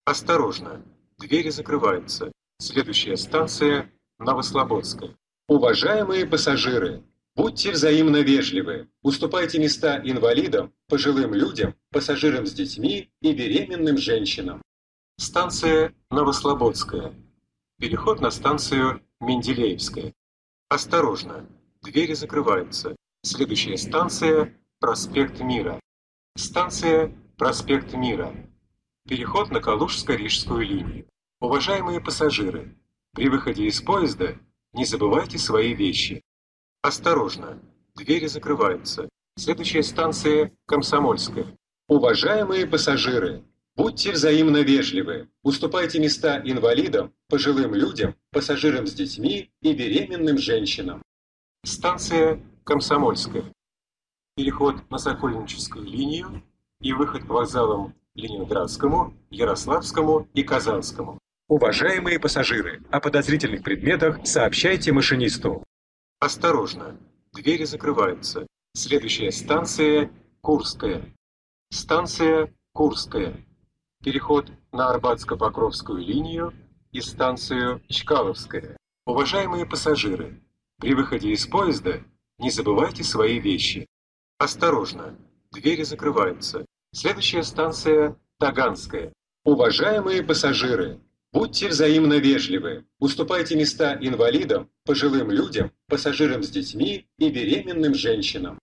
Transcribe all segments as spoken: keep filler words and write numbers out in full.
Осторожно, двери закрываются. Следующая станция – Новослободская. Уважаемые пассажиры, будьте взаимно вежливы. Уступайте места инвалидам, пожилым людям, пассажирам с детьми и беременным женщинам. Станция Новослободская. Переход на станцию Менделеевская. Осторожно, двери закрываются. Следующая станция – Проспект Мира. Станция Проспект Мира. Переход на Калужско-Рижскую линию. Уважаемые пассажиры, при выходе из поезда не забывайте свои вещи. Осторожно, двери закрываются. Следующая станция – Комсомольская. Уважаемые пассажиры, будьте взаимно вежливы. Уступайте места инвалидам, пожилым людям, пассажирам с детьми и беременным женщинам. Станция Комсомольская. Переход на Сокольническую линию и выход к вокзалам Ленинградскому, Ярославскому и Казанскому. Уважаемые пассажиры, о подозрительных предметах сообщайте машинисту. Осторожно, двери закрываются. Следующая станция – Курская. Станция Курская. Переход на Арбатско-Покровскую линию и станцию Чкаловская. Уважаемые пассажиры, при выходе из поезда не забывайте свои вещи. Осторожно, двери закрываются. Следующая станция – Таганская. Уважаемые пассажиры, будьте взаимно вежливы. Уступайте места инвалидам, пожилым людям, пассажирам с детьми и беременным женщинам.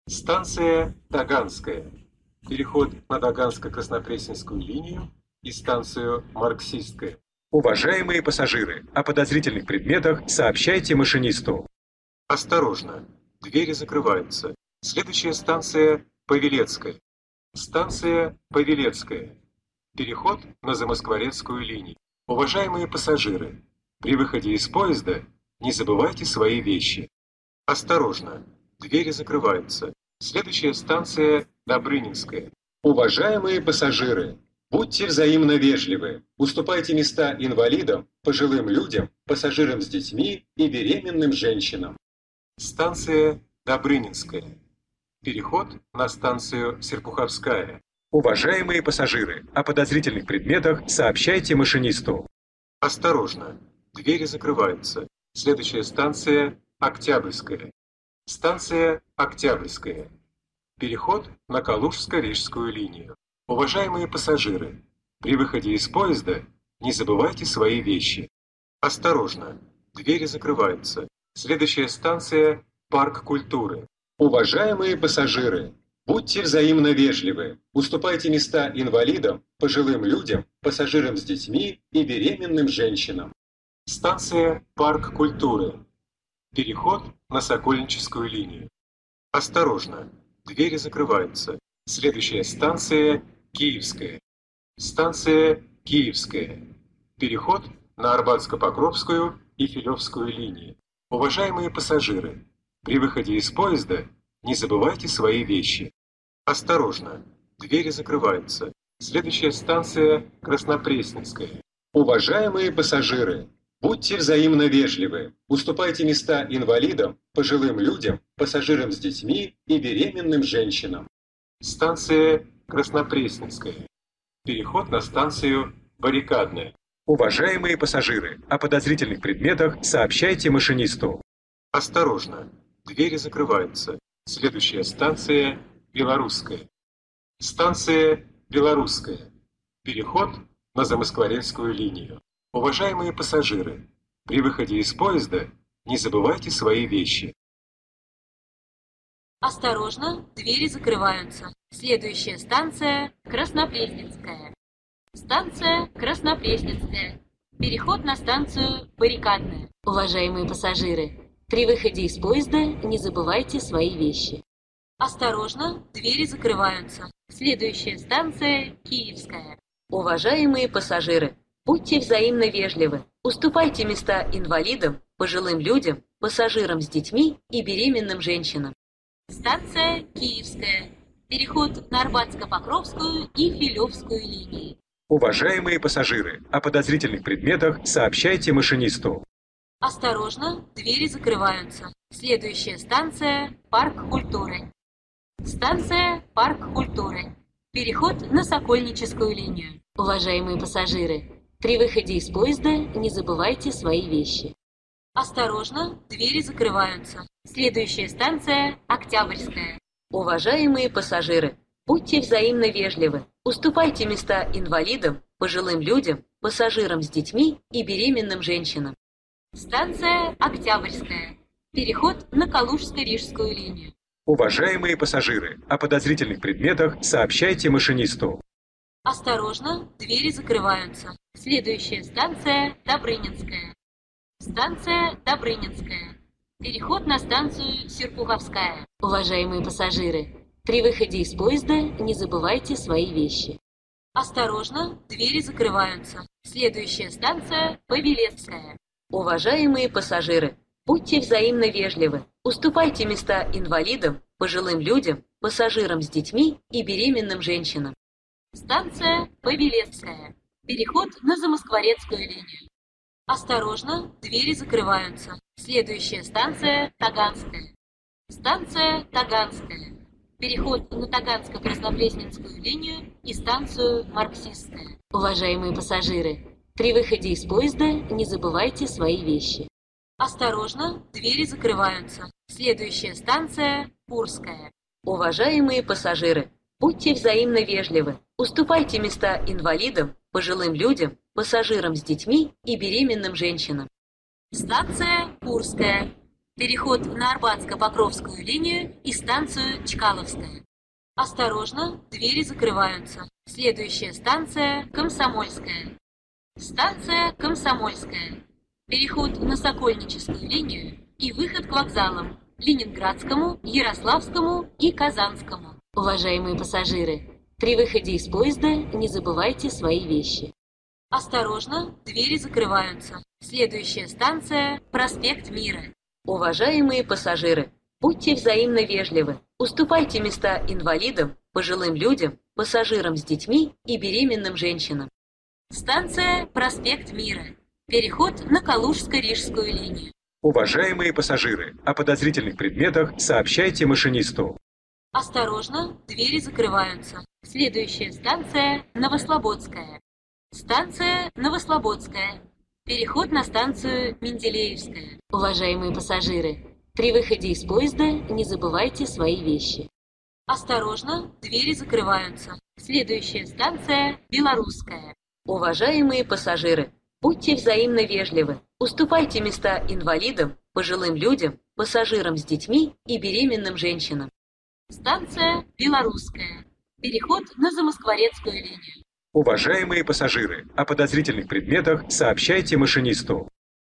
Станция Таганская. Переход на Таганско-Краснопресненскую линию и станцию Марксистская. Уважаемые пассажиры, о подозрительных предметах сообщайте машинисту. Осторожно, двери закрываются. Следующая станция – Павелецкая. Станция Павелецкая. Переход на Замоскворецкую линию. Уважаемые пассажиры, при выходе из поезда не забывайте свои вещи. Осторожно, двери закрываются. Следующая станция – Добрынинская. Уважаемые пассажиры, будьте взаимно вежливы. Уступайте места инвалидам, пожилым людям, пассажирам с детьми и беременным женщинам. Станция Добрынинская. Переход на станцию Серпуховская. Уважаемые пассажиры, о подозрительных предметах сообщайте машинисту. Осторожно, двери закрываются. Следующая станция – Октябрьская. Станция Октябрьская. Переход на Калужско-Рижскую линию. Уважаемые пассажиры, при выходе из поезда не забывайте свои вещи. Осторожно, двери закрываются. Следующая станция – Парк культуры. Уважаемые пассажиры, будьте взаимно вежливы. Уступайте места инвалидам, пожилым людям, пассажирам с детьми и беременным женщинам. Станция Парк культуры. Переход на Сокольническую линию. Осторожно, двери закрываются. Следующая станция – Киевская. Станция Киевская. Переход на Арбатско-Покровскую и Филевскую линии. Уважаемые пассажиры, при выходе из поезда не забывайте свои вещи. Осторожно, двери закрываются. Следующая станция – Краснопресненская. Уважаемые пассажиры, будьте взаимно вежливы. Уступайте места инвалидам, пожилым людям, пассажирам с детьми и беременным женщинам. Станция Краснопресненская. Переход на станцию Баррикадная. Уважаемые пассажиры, о подозрительных предметах сообщайте машинисту. Осторожно, двери закрываются. Следующая станция – Белорусская. Станция Белорусская. Переход на Замоскворецкую линию. Уважаемые пассажиры, при выходе из поезда не забывайте свои вещи. Осторожно, двери закрываются. Следующая станция – Краснопресненская. Станция Краснопресненская. Переход на станцию Баррикадная. Уважаемые пассажиры, при выходе из поезда не забывайте свои вещи. Осторожно, двери закрываются. Следующая станция – Киевская. Уважаемые пассажиры, будьте взаимно вежливы. Уступайте места инвалидам, пожилым людям, пассажирам с детьми и беременным женщинам. Станция Киевская. Переход на Арбатско-Покровскую и Филевскую линии. Уважаемые пассажиры, о подозрительных предметах сообщайте машинисту. Осторожно, двери закрываются. Следующая станция – Парк культуры. Станция Парк культуры. Переход на Сокольническую линию. Уважаемые пассажиры, при выходе из поезда не забывайте свои вещи. Осторожно, двери закрываются. Следующая станция – Октябрьская. Уважаемые пассажиры, будьте взаимно вежливы. Уступайте места инвалидам, пожилым людям, пассажирам с детьми и беременным женщинам. Станция Октябрьская. Переход на Калужско-Рижскую линию. Уважаемые пассажиры, о подозрительных предметах сообщайте машинисту. Осторожно, двери закрываются. Следующая станция – Добрынинская. Станция Добрынинская. Переход на станцию Серпуховская. Уважаемые пассажиры, при выходе из поезда не забывайте свои вещи. Осторожно, двери закрываются. Следующая станция – Павелецкая. Уважаемые пассажиры, будьте взаимно вежливы. Уступайте места инвалидам, пожилым людям, пассажирам с детьми и беременным женщинам. Станция Павелецкая. Переход на Замоскворецкую линию. Осторожно, двери закрываются. Следующая станция – Таганская. Станция Таганская. Переход на Таганско-Краснопресненскую линию и станцию Марксистская. Уважаемые пассажиры, при выходе из поезда не забывайте свои вещи. Осторожно, двери закрываются. Следующая станция – Курская. Уважаемые пассажиры, будьте взаимно вежливы. Уступайте места инвалидам, пожилым людям, пассажирам с детьми и беременным женщинам. Станция Курская. Переход на Арбатско-Покровскую линию и станцию Чкаловская. Осторожно, двери закрываются. Следующая станция – Комсомольская. Станция Комсомольская. Переход на Сокольническую линию и выход к вокзалам – Ленинградскому, Ярославскому и Казанскому. Уважаемые пассажиры, при выходе из поезда не забывайте свои вещи. Осторожно, двери закрываются. Следующая станция – Проспект Мира. Уважаемые пассажиры, будьте взаимно вежливы. Уступайте места инвалидам, пожилым людям, пассажирам с детьми и беременным женщинам. Станция Проспект Мира. Переход на Калужско-Рижскую линию. Уважаемые пассажиры, о подозрительных предметах сообщайте машинисту. Осторожно, двери закрываются. Следующая станция – Новослободская. Станция Новослободская. Переход на станцию Менделеевская. Уважаемые пассажиры, при выходе из поезда не забывайте свои вещи. Осторожно, двери закрываются. Следующая станция – Белорусская. Уважаемые пассажиры, будьте взаимно вежливы. Уступайте места инвалидам, пожилым людям, пассажирам с детьми и беременным женщинам. Станция Белорусская. Переход на Замоскворецкую линию. Уважаемые пассажиры, о подозрительных предметах сообщайте машинисту.